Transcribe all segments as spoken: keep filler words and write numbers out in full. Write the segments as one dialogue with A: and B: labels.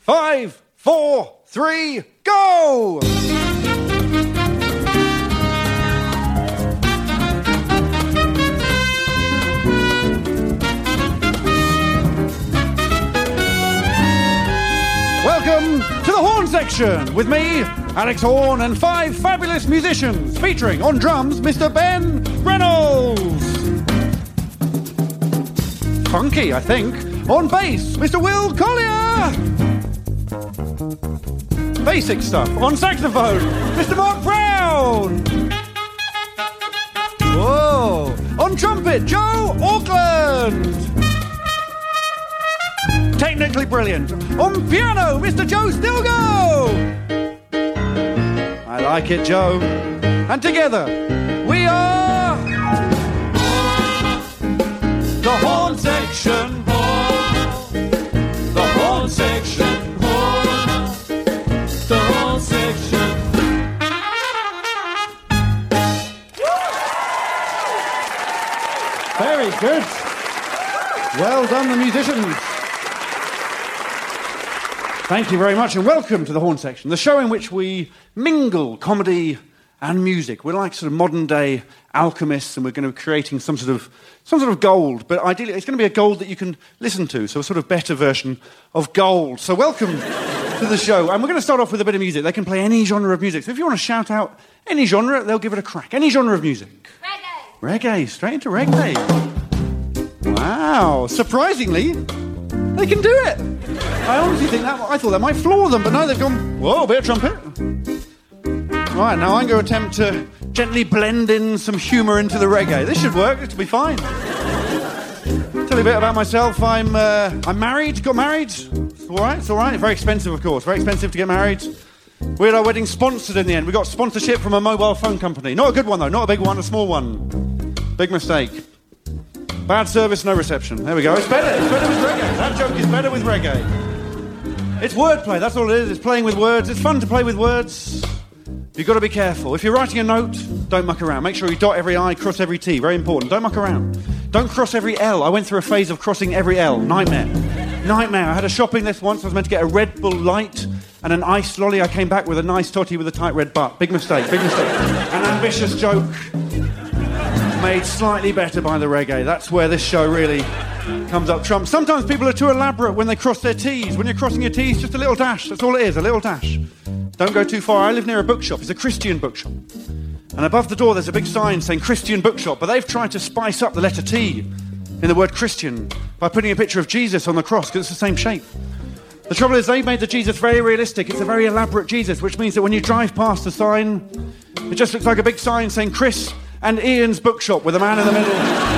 A: Five, four, three, go! Welcome to the Horn Section with me, Alex Horn, and five fabulous musicians, featuring on drums, Mister Ben Reynolds. Funky, I think. On bass, Mister Will Collier. Basic stuff. On saxophone, Mister Mark Brown. Whoa. On trumpet, Joe Auckland. Technically brilliant. On piano, Mister Joe Stilgo. I like it, Joe. And together, we are the Horn Section. The Horn Section. The Horn Section. Very good. Well done, the musicians. Thank you very much, and welcome to the Horn Section, the show in which we mingle comedy and music. We're like sort of modern-day alchemists, and we're going to be creating some sort of some sort of gold. But ideally, it's going to be a gold that you can listen to, so a sort of better version of gold. So welcome to the show, and we're going to start off with a bit of music. They can play any genre of music. So if you want to shout out any genre, they'll give it a crack. Any genre of music. Reggae. Reggae, straight into reggae. Wow, surprisingly, they can do it. I honestly think that, I thought that might floor them, but no, they've gone, whoa, a bit of trumpet. Right, now I'm going to attempt to gently blend in some humour into the reggae. This should work, this will be fine. Tell you a bit about myself. I'm uh, I'm married, got married. It's all right, it's all right. Very expensive, of course. Very expensive to get married. We had our wedding sponsored in the end. We got sponsorship from a mobile phone company. Not a good one, though. Not a big one, a small one. Big mistake. Bad service, no reception. There we go. It's better. It's better with reggae. That joke is better with reggae. It's wordplay. That's all it is. It's playing with words. It's fun to play with words. You've got to be careful. If you're writing a note, don't muck around. Make sure you dot every I, cross every T. Very important. Don't muck around. Don't cross every L. I went through a phase of crossing every L. Nightmare. Nightmare. I had a shopping list once. I was meant to get a Red Bull Light and an iced lolly. I came back with a nice totty with a tight red butt. Big mistake. Big mistake. An ambitious joke. Made slightly better by the reggae. That's where this show really comes up trump. Sometimes people are too elaborate when they cross their T's. When you're crossing your T's, just a little dash. That's all it is, a little dash. Don't go too far. I live near a bookshop. It's a Christian bookshop. And above the door there's a big sign saying Christian bookshop, but they've tried to spice up the letter T in the word Christian by putting a picture of Jesus on the cross because it's the same shape. The trouble is they've made the Jesus very realistic. It's a very elaborate Jesus, which means that when you drive past the sign, it just looks like a big sign saying Chris and Ian's bookshop with a man in the middle.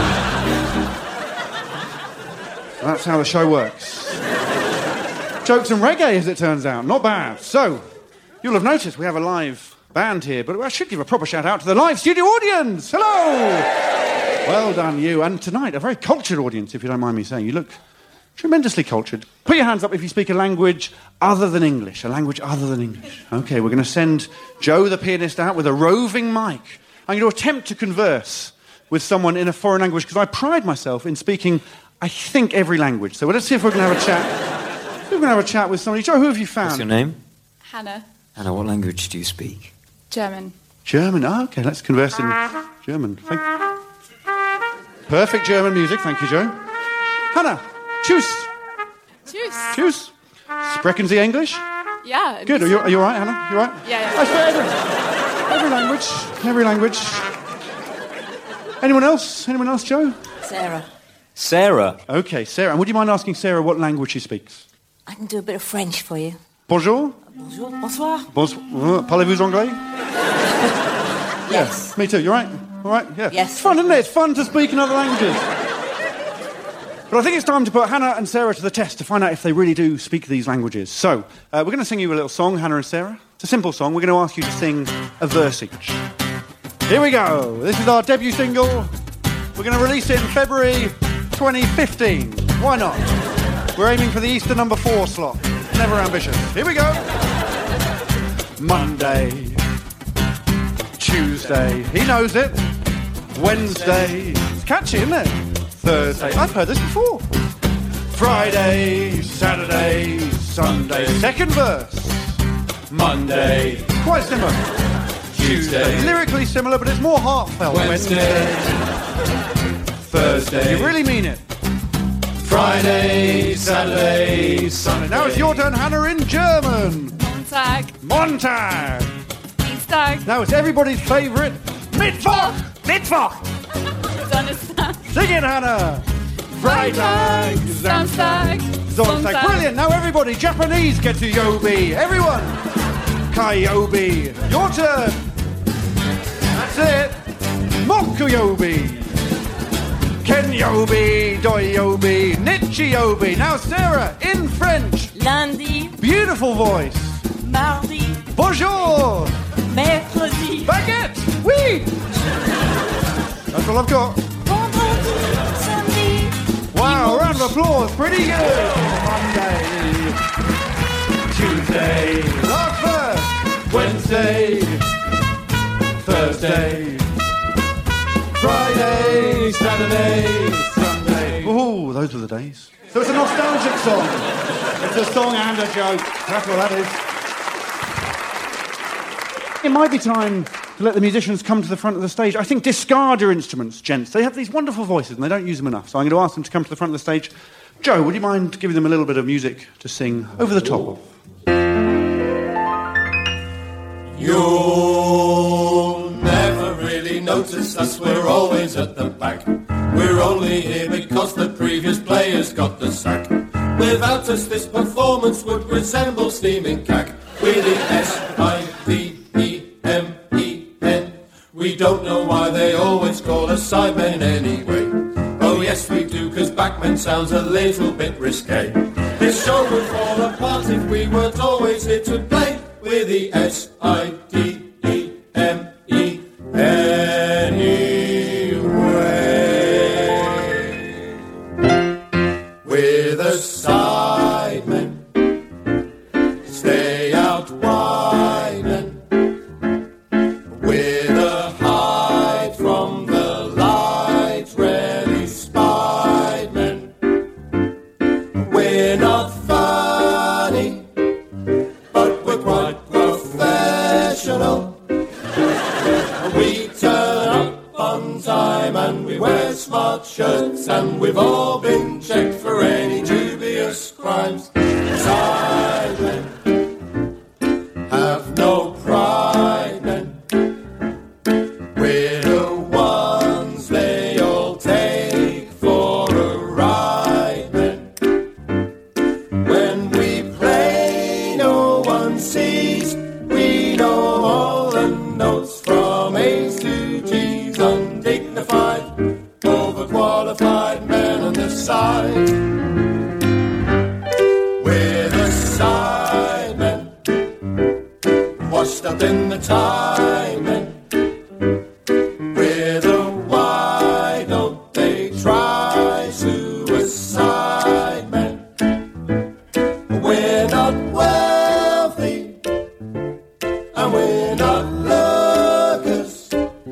A: That's how the show works. Jokes and reggae, as it turns out. Not bad. So, you'll have noticed we have a live band here, but I should give a proper shout out to the live studio audience. Hello! Well done, you. And tonight, a very cultured audience, if you don't mind me saying. You look tremendously cultured. Put your hands up if you speak a language other than English. A language other than English. Okay, we're going to send Joe, the pianist, out with a roving mic. I'm going to attempt to converse with someone in a foreign language because I pride myself in speaking, I think, every language. So let's see if we can have a chat. We're going to have a chat with somebody. Joe, who have you found?
B: What's your name?
C: Hannah.
B: Hannah, what language do you speak?
C: German.
A: German. Oh, okay, let's converse in German. Thank Perfect German music. Thank you, Joe. Hannah, tschüss.
C: Tschüss.
A: Tschüss. Sprechen Sie English?
C: Yeah.
A: Good. Are you, are you all right, Hannah? You all right?
C: Yeah, yeah.
A: I swear every, every language. Every language. Anyone else? Anyone else, Joe?
D: Sarah.
B: Sarah.
A: Okay, Sarah. And would you mind asking Sarah what language she speaks?
D: I can do a bit of French for you.
A: Bonjour.
D: Bonjour. Bonsoir.
A: Bonsoir. Parlez-vous anglais?
D: Yes.
A: Me too. You all right? All right? Yeah.
D: Yes.
A: It's fun, isn't it? It's fun to speak in other languages. But I think it's time to put Hannah and Sarah to the test to find out if they really do speak these languages. So, uh, we're going to sing you a little song, Hannah and Sarah. It's a simple song. We're going to ask you to sing a verse each. Here we go. This is our debut single. We're going to release it in February twenty fifteen. Why not? We're aiming for the Easter number four slot. Never ambitious. Here we go. Monday. Tuesday. He knows it. Wednesday. It's catchy, isn't it? Thursday. I've heard this before. Friday. Saturday. Sunday. Second verse.
E: Monday.
A: Quite similar.
E: Tuesday.
A: Lyrically similar, but it's more heartfelt.
E: Wednesday. Thursday.
A: You really mean it.
E: Friday, Saturday, Sunday.
A: Now it's your turn, Hannah, in German.
C: Montag.
A: Montag.
C: Dienstag.
A: Now it's everybody's favourite, Mittwoch. Mittwoch.
C: Donnerstag.
A: Sing it, Hannah.
C: Freitag. Samstag.
A: Sonntag. Brilliant. Now everybody, Japanese, get to Yobi. Everyone. Kyobi. Your turn. That's it. Mokuyobi. Kenyobi. Doyobi. Nichiyobi. Now Sarah, in French.
D: Lundi,
A: Beautiful voice.
D: mardi,
A: Bonjour.
D: mercredi,
A: Baguette. Oui. That's all I've got.
D: vendredi, samedi.
A: Wow, round of applause. Pretty good. Monday.
E: Tuesday.
A: Last verse.
E: Wednesday. Thursday. Friday, Saturday, Sunday.
A: Oh, those were the days. So it's a nostalgic song. It's a song and a joke. That's what that is. It might be time to let the musicians come to the front of the stage. I think discard your instruments, gents. They have these wonderful voices and they don't use them enough. So I'm going to ask them to come to the front of the stage. Joe, would you mind giving them a little bit of music to sing over the top of?
E: You'll never really notice us, we're always at the back. We're only here because the previous players got the sack. Without us this performance would resemble steaming cack. We're the S I D E M E N. We don't know why they always call us sidemen anyway. Oh yes we do, cause backmen sounds a little bit risque. This show would fall apart if we weren't always here to play. We're the S I D E M E anyway. We're the sidemen. Stay out whining. We're the hide from the light, rarely spied men. We're not funny, but we're quite professional. We turn up on time and we wear smart shirts, and we've all been checked for any dubious crimes. Sidemen have no pride, men. We're the ones they all take for a ride, men. When we play, no one sees. We know all the notes from A's to G's. Undignified, overqualified men on the side. We're the sidemen, washed up in the time men. We're the why don't they try suicide men. We're not wealthy and we're not lookers.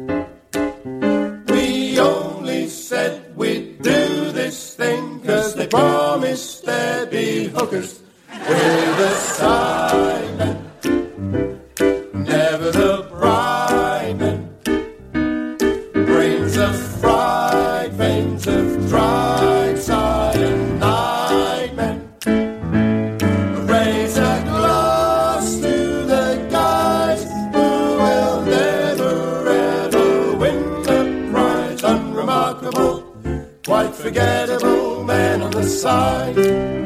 E: We only said we'd do this thing cause they promised there'd be hookers. We're the sidemen, never the bride men. Brains of fried, veins of dried cyanide men. Raise a glass to the guys who will never ever win the prize. Unremarkable, quite forgettable men on the side.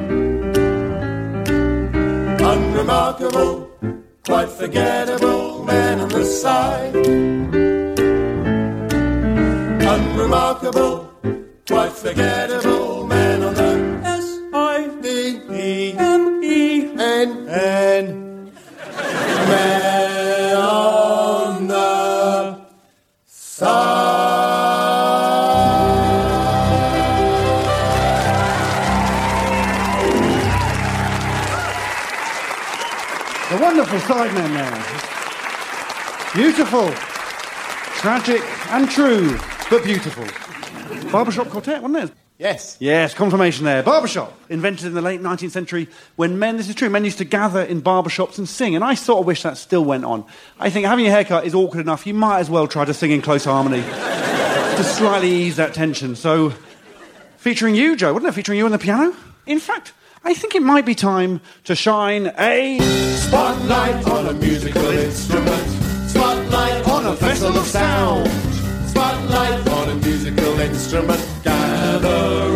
E: Unremarkable, quite forgettable men on the side. Unremarkable, quite forgettable man on the S I D E M E N N. Man on the side.
A: The wonderful sidemen there. Beautiful. Tragic and true, but beautiful. Barbershop Quartet, wasn't it? Yes. Yes, confirmation there. Barbershop, invented in the late nineteenth century when men, this is true, men used to gather in barbershops and sing, and I sort of wish that still went on. I think having your haircut is awkward enough, you might as well try to sing in close harmony to slightly ease that tension. So, featuring you, Joe, wouldn't it? Featuring you on the piano? In fact, I think it might be time to shine a
E: spotlight on a musical instrument. Spotlight on a vessel of sound. Spotlight on a musical instrument. Gather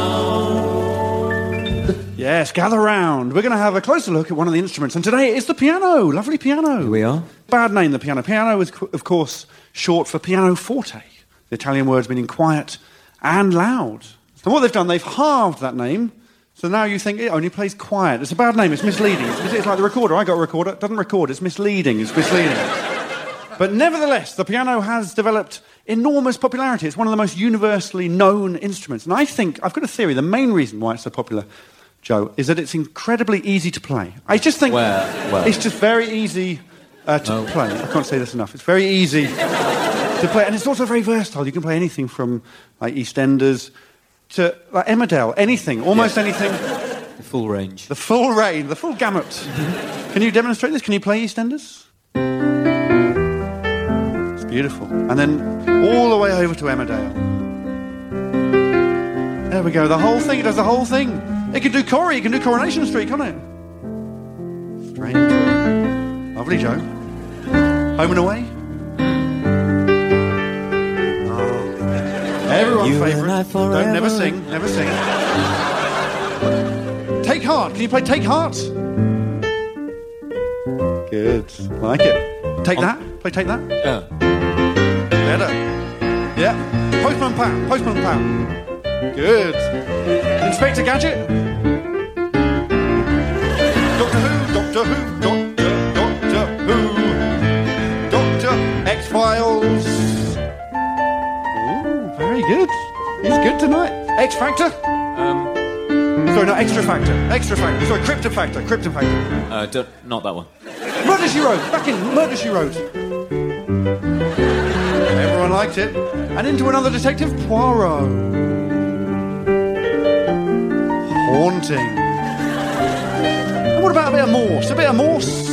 E: round.
A: Yes, gather round. We're going to have a closer look at one of the instruments, and today it's the piano. Lovely piano.
B: Here we are.
A: Bad name, the piano. Piano is, of course, short for pianoforte. The Italian words meaning quiet and loud. And what they've done, they've halved that name. So now you think it only plays quiet. It's a bad name, it's misleading. It's, it's like the recorder. I got a recorder, it doesn't record, it's misleading, it's misleading. But nevertheless, the piano has developed enormous popularity. It's one of the most universally known instruments. And I think, I've got a theory, the main reason why it's so popular, Joe, is that it's incredibly easy to play. I just think
B: well, well.
A: it's just very easy uh, to
B: no.
A: play. I can't say this enough. It's very easy to play. And it's also very versatile. You can play anything from like EastEnders to like Emmerdale, anything, almost yeah. anything.
B: The full range.
A: The full range, the full gamut. Can you demonstrate this? Can you play EastEnders? It's beautiful. And then all the way over to Emmerdale. There we go, the whole thing, it does the whole thing. It can do Corrie, it can do Coronation Street, can't it? Straight into it. Lovely, Joe. Home and Away? Everyone's favourite. Don't never sing, never sing. Take Heart. Can you play Take Heart? Good. Like it. Take That. Play Take That.
B: Yeah.
A: Better. Yeah. Postman Pat. Postman Pat. Good. Inspector Gadget. Doctor Who. Doctor Who. Doctor. Doctor Who. Doctor. X-Files. Very good. He's good tonight. X Factor?
B: Um,
A: Sorry, no, Extra Factor. Extra Factor. Sorry, Crypto Factor. Crypto Factor.
B: uh, don't, not that one.
A: Murder, She Wrote. Back in Murder, She Wrote. Everyone liked it. And into another detective, Poirot. Haunting. And what about a bit of Morse? A bit of Morse?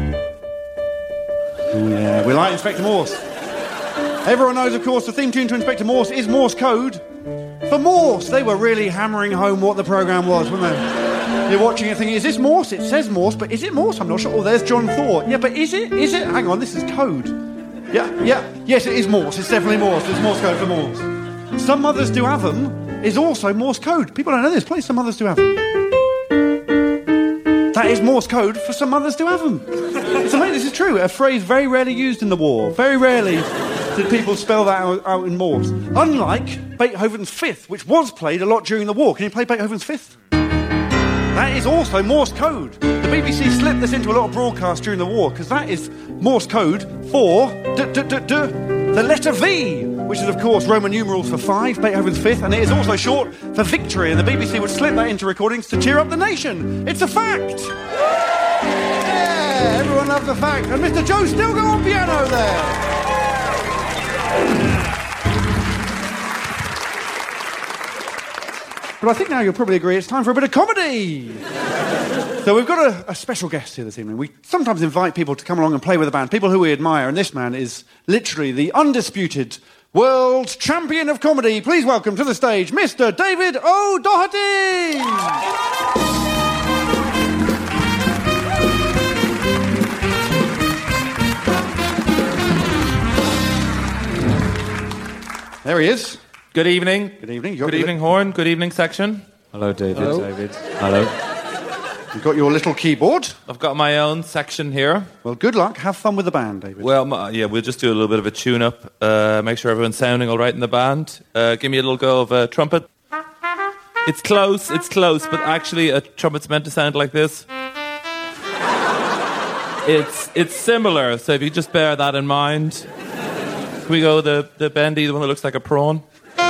A: Oh, yeah, we like Inspector Morse. Everyone knows, of course, the theme tune to Inspector Morse is Morse code. For Morse, they were really hammering home what the programme was, weren't they? You're watching it thinking, is this Morse? It says Morse, but is it Morse? I'm not sure. Oh, there's John Thor. Yeah, but is it? Is it? Hang on, this is code. Yeah, yeah. Yes, it is Morse. It's definitely Morse. It's Morse code for Morse. Some Mothers Do Have 'Em is also Morse code. People don't know this. Play Some Mothers Do Have 'Em. That is Morse code for Some Mothers Do Have 'Em. It's amazing. This is true. A phrase very rarely used in the war. Very rarely did people spell that out, out in Morse. Unlike Beethoven's Fifth, which was played a lot during the war. Can you play Beethoven's Fifth? That is also Morse code. The B B C slipped this into a lot of broadcasts during the war, because that is Morse code for d -d -d -d the letter V, which is, of course, Roman numerals for five, Beethoven's Fifth, and it is also short for victory, and the B B C would slip that into recordings to cheer up the nation. It's a fact! Yeah, everyone loves the fact. And Mister Joe Stilgoe on piano there. But I think now you'll probably agree it's time for a bit of comedy. So we've got a, a special guest here this evening. We sometimes invite people to come along and play with the band, people who we admire, and this man is literally the undisputed world champion of comedy. Please welcome to the stage Mister David O'Doherty! There he is.
F: Good evening.
A: Good evening.
F: Good evening, Horn. Good evening, section.
B: Hello, David.
F: Hello.
B: David. Hello.
A: You've got your little keyboard.
F: I've got my own section here.
A: Well, good luck. Have fun with the band, David.
F: Well, my, yeah, we'll just do a little bit of a tune-up. Uh, make sure everyone's sounding all right in the band. Uh, give me a little go of a trumpet. It's close, it's close, but actually a trumpet's meant to sound like this. It's it's similar, so if you just bear that in mind. Can we go the, the bendy, the one that looks like a prawn?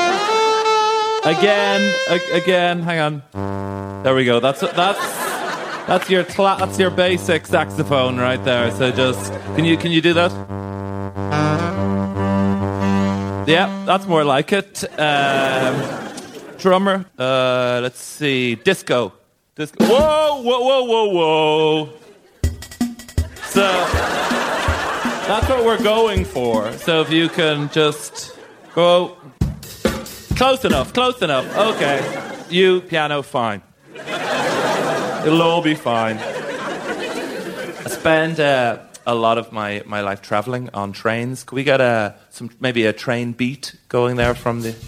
F: Again, a- again, hang on. There we go. That's that's that's your cla- that's your basic saxophone right there. So just can you can you do that? Yeah, that's more like it. Um, drummer. Uh, let's see. Disco. Disco. Whoa, whoa, whoa, whoa, whoa. So that's what we're going for. So if you can just go close enough, close enough. Okay. You, piano, fine. It'll all be fine. I spend uh, a lot of my, my life traveling on trains. Could we get a some maybe a train beat going there from the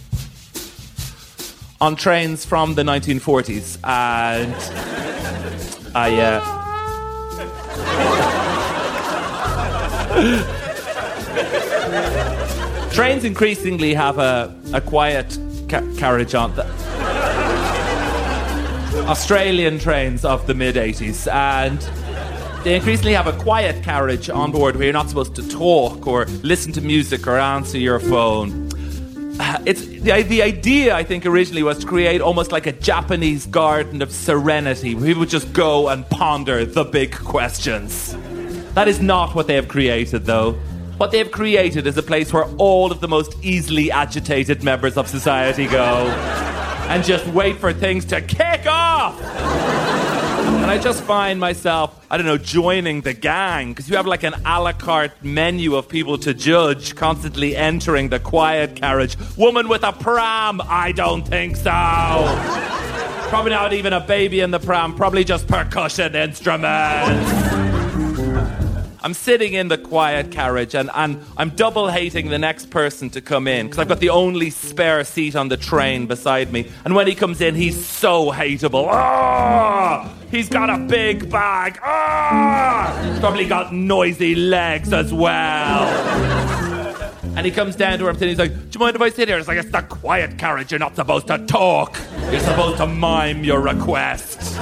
F: on trains from the nineteen forties? And I uh, trains increasingly have a a quiet ca- carriage on the Australian trains of the mid eighties, and they increasingly have a quiet carriage on board where you're not supposed to talk or listen to music or answer your phone. It's the, the idea, I think, originally was to create almost like a Japanese garden of serenity where people would just go and ponder the big questions. That is not what they have created, though. What they have created is a place where all of the most easily agitated members of society go and just wait for things to kick off. And I just find myself, I don't know, joining the gang, because you have like an a la carte menu of people to judge constantly entering the quiet carriage. Woman with a pram? I don't think so. Probably not even a baby in the pram, probably just percussion instruments. I'm sitting in the quiet carriage and, and I'm double hating the next person to come in because I've got the only spare seat on the train beside me. And when he comes in, he's so hateable. Ah! He's got a big bag. Ah! He's probably got noisy legs as well. And he comes down to her and he's like, do you mind if I sit here? It's like, it's the quiet carriage. You're not supposed to talk. You're supposed to mime your request.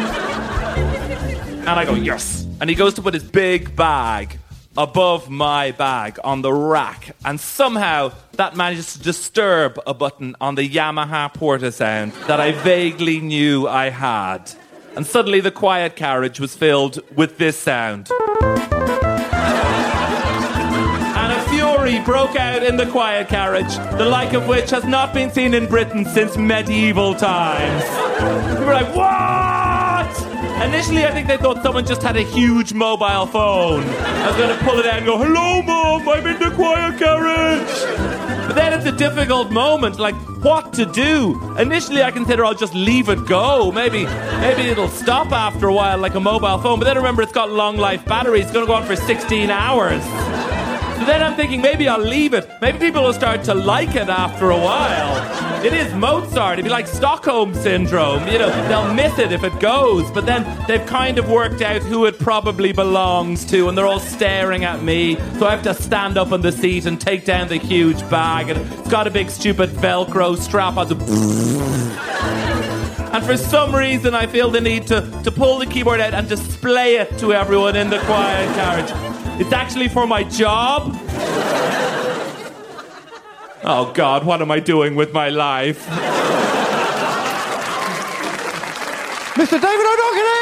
F: And I go, yes. And he goes to put his big bag above my bag on the rack. And somehow that manages to disturb a button on the Yamaha Portasound that I vaguely knew I had. And suddenly the quiet carriage was filled with this sound. And a fury broke out in the quiet carriage, the like of which has not been seen in Britain since medieval times. We were like, what? Initially, I think they thought someone just had a huge mobile phone. I was going to pull it out and go, hello, Mom, I'm in the quiet carriage. But then it's a difficult moment, like, what to do? Initially, I consider I'll just leave it go. Maybe maybe it'll stop after a while, like a mobile phone. But then remember, it's got long life batteries. It's going to go on for sixteen hours. So then I'm thinking, maybe I'll leave it. Maybe people will start to like it after a while. It is Mozart. It'd be like Stockholm Syndrome. You know, they'll miss it if it goes. But then they've kind of worked out who it probably belongs to, and they're all staring at me. So I have to stand up on the seat and take down the huge bag. And it's got a big stupid Velcro strap on the... And for some reason, I feel the need to, to pull the keyboard out and display it to everyone in the quiet carriage. It's actually for my job. Oh, God, what am I doing with my life?
A: Mister David O'Doherty!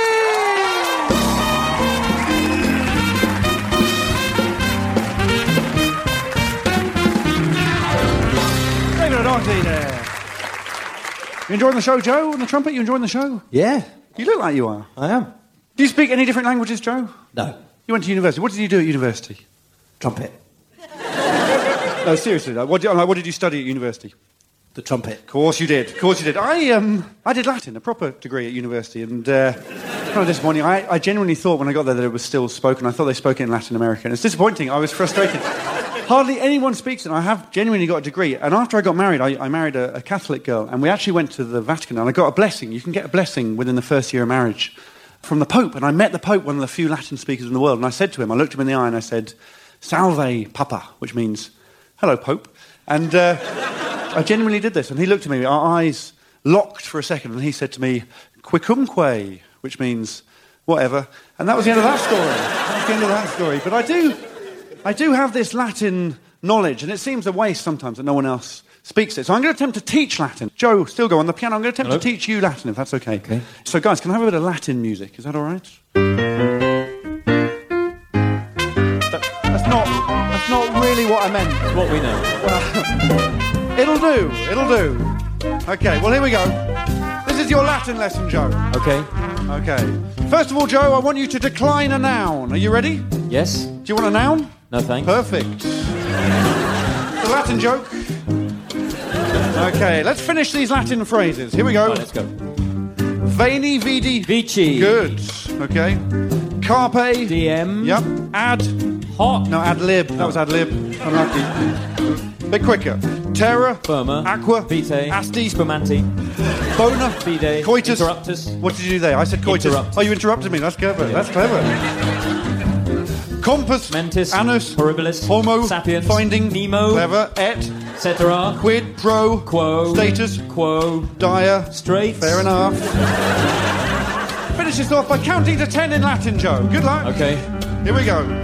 A: David O'Doherty there. You enjoying the show, Joe, on the trumpet? You enjoying the show?
G: Yeah,
A: You look like you are.
G: I am.
A: Do you speak any different languages, Joe?
G: No.
A: You went to university. What did you do at university?
G: Trumpet.
A: No, seriously, though. What did, like, what did you study at university?
G: The trumpet.
A: Of course you did. Of course you did. I um I did Latin, a proper degree at university, and uh, kind of disappointing. I, I genuinely thought when I got there that it was still spoken. I thought they spoke it in Latin America, and it's disappointing. I was frustrated. Hardly anyone speaks it. I have genuinely got a degree. And after I got married, I, I married a, a Catholic girl, and we actually went to the Vatican, and I got a blessing. You can get a blessing within the first year of marriage from the Pope. And I met the Pope, one of the few Latin speakers in the world, and I said to him, I looked him in the eye and I said, Salve, Papa, which means, hello, Pope. And uh, I genuinely did this. And he looked at me, our eyes locked for a second, and he said to me, Quicumque, which means whatever. And that was the end of that story. That was the end of that story. But I do, I do have this Latin knowledge, and it seems a waste sometimes that no one else speaks it. So I'm going to attempt to teach Latin. Joe, still go on the piano. I'm going to attempt
G: Hello.
A: to teach you Latin, if that's okay.
G: Okay.
A: So, guys, can I have a bit of Latin music? Is that all right? That, that's not. That's not really what I meant.
B: What we know.
A: Well, it'll do. It'll do. Okay, well, here we go. This is your Latin lesson, Joe.
B: Okay.
A: Okay. First of all, Joe, I want you to decline a noun. Are you ready?
B: Yes.
A: Do you want a noun?
B: No thanks.
A: Perfect. The Latin joke. Okay, let's finish these Latin phrases. Here we go.
B: Right, let's go.
A: Veni, vidi.
B: Vici.
A: Good. Okay. Carpe.
B: D M.
A: Yep. Ad.
B: Hot.
A: No, ad lib. That was ad lib. Unlucky. Bit quicker. Terra.
B: Firma.
A: Aqua.
B: Vitae.
A: Asti.
B: Spumanti.
A: Bona.
B: Fide.
A: Coitus.
B: Interruptus.
A: What did you do there? I said coitus.
B: Interruptus.
A: Oh, you interrupted me. That's clever. That's clever. Compass.
B: Mentis.
A: Anus.
B: Horribilis.
A: Homo.
B: Sapiens.
A: Finding.
B: Nemo.
A: Clever. Et.
B: Cetera.
A: Quid. Pro.
B: Quo.
A: Status.
B: Quo.
A: Dire.
B: Straight.
A: Fair enough. Finish this off by counting to ten in Latin, Joe. Good luck.
B: Okay.
A: Here we go.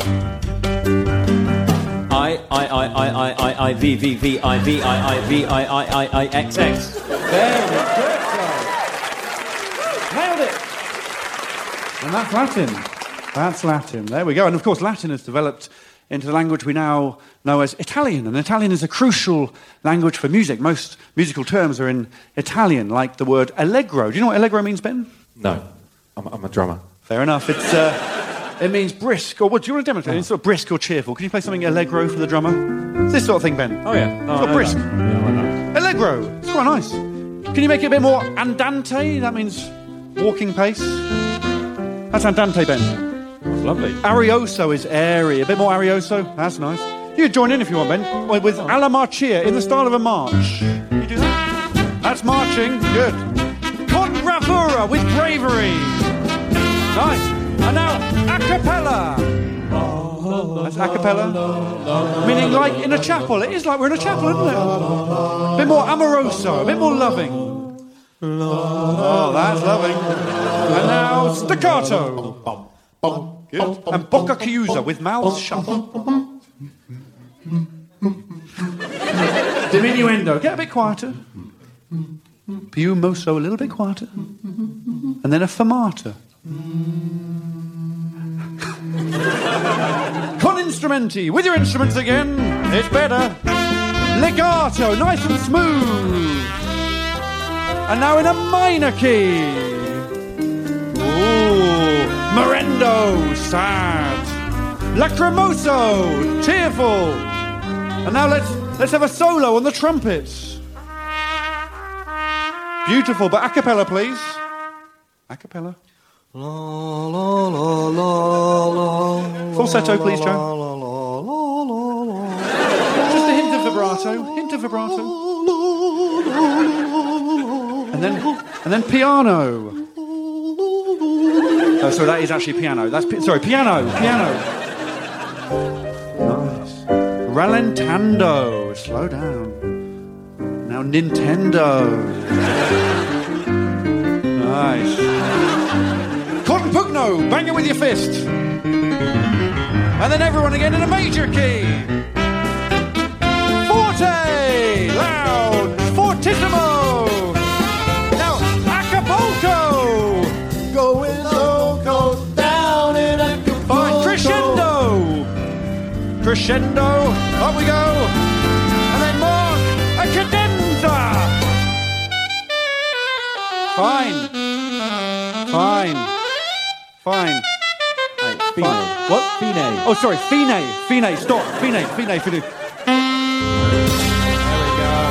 B: I, I, I, I, I, I, I, V, V, V, I, V, I, I, V, I, I, I, I, X, X.
A: Very good, Joe. Nailed it. And that's Latin. That's Latin. There we go. And of course, Latin has developed into the language we now know as Italian. And Italian is a crucial language for music. Most musical terms are in Italian, like the word allegro. Do you know what allegro means, Ben?
B: No. I'm, I'm a drummer.
A: Fair enough. It's uh, it means brisk. Or what? Do you want to demonstrate? It's sort of brisk or cheerful. Can you play something allegro for the drummer? It's this sort of thing, Ben.
B: Oh, yeah. Oh,
A: Sort of brisk.
B: Yeah, I know.
A: Allegro. It's quite nice. Can you make it a bit more andante? That means walking pace. That's andante, Ben.
B: That's lovely.
A: Arioso is airy. A bit more arioso. That's nice. You could join in if you want, Ben. With alla marcia, in the style of a march. You do that? That's marching. Good. Con bravura, with bravery. Nice. And now, a cappella. That's a cappella. Meaning like in a chapel. It is like we're in a chapel, isn't it? A bit more amoroso, a bit more loving. Oh, that's loving. And now, staccato. Good. And bocca chiusa, with mouth shut. Diminuendo. Get a bit quieter. Più mosso, a little bit quieter. And then a fermata. Con instrumenti, with your instruments again. It's better. Legato, nice and smooth. And now in a minor key. Ooh, Morendo, sad. Lacrimoso, tearful. And now let's let's have a solo on the trumpets. Beautiful, but a cappella, please. A cappella. Falsetto, please, Joe. Just a hint of vibrato. Hint of vibrato. And then, and then piano. Oh, sorry, that is actually piano. That's pi- sorry, piano, piano. Nice. Rallentando. Slow down. Now Nintendo. Nice. Con pugno. Bang it with your fist. And then everyone again in a major key. Forte. Loud. Fortissimo. Now Acapulco.
E: Going loco down in Acapulco.
A: Fine. Crescendo. Crescendo. Up we go. And then more. A cadenza. Fine. Fine. Fine.
B: Hey, Fine.
A: Fine. What?
B: Fine.
A: Oh, sorry. Fine. Fine. Stop. Fine. Fine. Fine. There we go.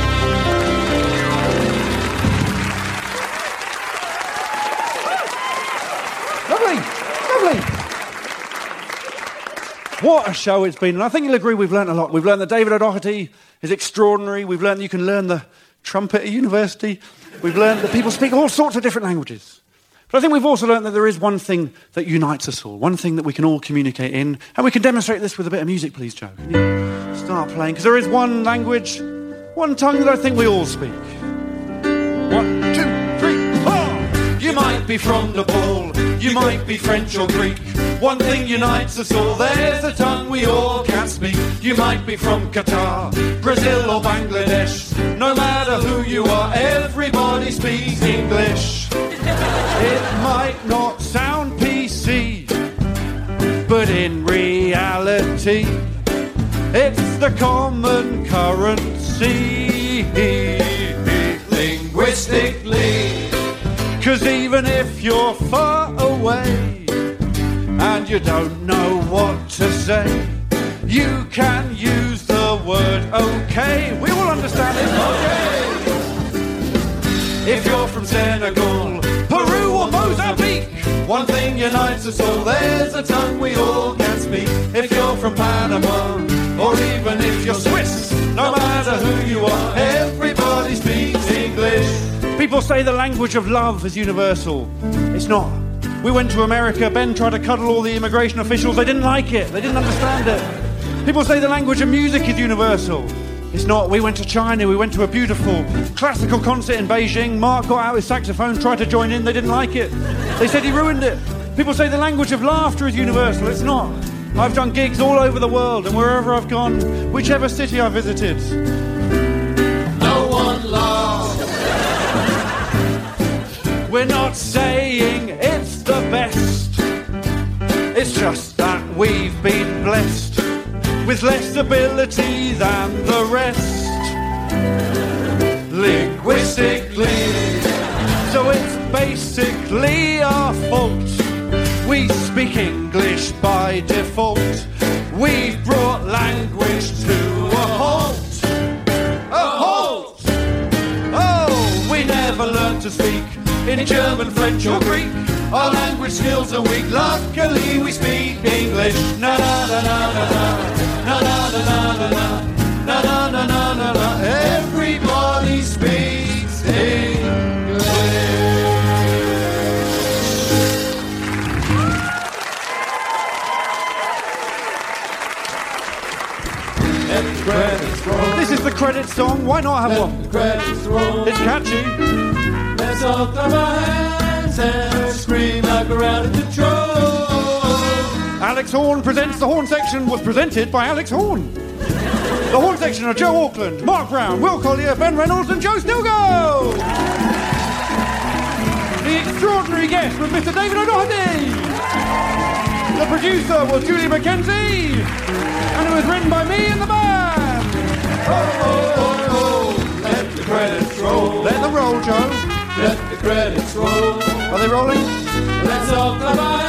A: Lovely. Lovely. What a show it's been. And I think you'll agree we've learned a lot. We've learned that David O'Doherty is extraordinary. We've learned that you can learn the trumpet at university. We've learned that people speak all sorts of different languages. But I think we've also learned that there is one thing that unites us all, one thing that we can all communicate in, and we can demonstrate this with a bit of music, please, Joe. Can you start playing? Because there is one language, one tongue that I think we all speak. One, two, three, four! You might be from Nepal, you might be French or Greek. One thing unites us all, there's a tongue we all can speak. You might be from Qatar, Brazil or Bangladesh. No matter who you are, everybody speaks English. It might not sound P C, but in reality, it's the common currency.
E: linguistically.
A: Cause even if you're far away and you don't know what to say, you can use the word okay. We all understand it, okay. If you're from Senegal, Peru or Mozambique,
E: one thing unites us all, there's a tongue we all can speak. If you're from Panama, or even if you're Swiss, no matter who you are, everybody speaks English.
A: People say the language of love is universal. It's not. We went to America, Ben tried to cuddle all the immigration officials, they didn't like it, they didn't understand it. People say the language of music is universal. It's not. We went to China, we went to a beautiful classical concert in Beijing, Mark got out his saxophone, tried to join in, they didn't like it. They said he ruined it. People say the language of laughter is universal. It's not. I've done gigs all over the world, and wherever I've gone, whichever city I visited,
E: no one laughs.
A: We're not saying it's the best. It's just that we've been blessed with less ability than the rest, linguistically. So it's basically our fault. We speak English by default. We've brought language to a halt. A halt! Oh, we never learned to speak in German, French or Greek. Our language skills are weak. Luckily we speak English. Na na na na na na na na na na na na na na na na. Everybody speaks English.
E: Let the credits roll.
A: This is the credit song. Why not have
E: Let
A: one?
E: the credits roll.
A: It's catchy.
E: Let's all clap our hands and scream like we're out of control.
A: Alex Horn presents the Horn section. Was presented by Alex Horn. The Horn section are Joe Auckland, Mark Brown, Will Collier, Ben Reynolds, and Joe Stilgo. The extraordinary guest was Mister David O'Doherty. The producer was Julie Mackenzie, and it was written by me and the band.
E: Oh, oh, oh, oh. Let the credits roll.
A: Let them roll, Joe.
E: Let the credits roll.
A: Are they rolling?
E: Let's all clap our